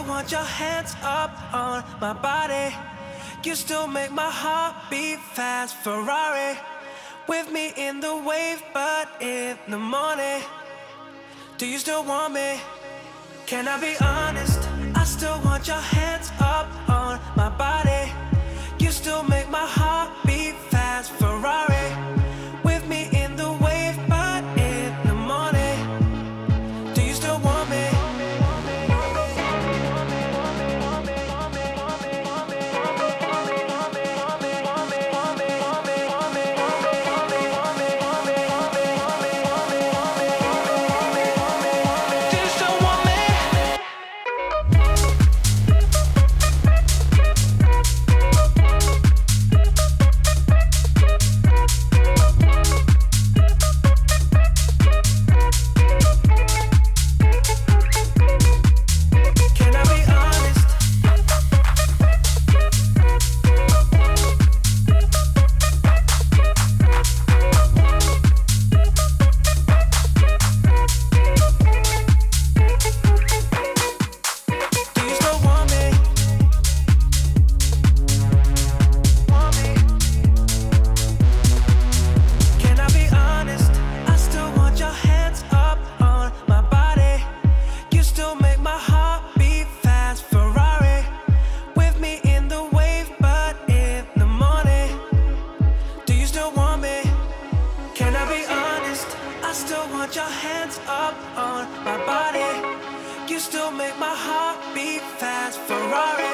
want your hands up on my body. You still make my heart beat fast. Ferrari with me in the wave, but in the morning. Do you still want me? Can I be honest? I still want your hands up on my body. You still make my heart beat fast. Ferrari with me in the wave, but in the morning. Do you still want me?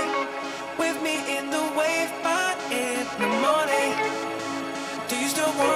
Still want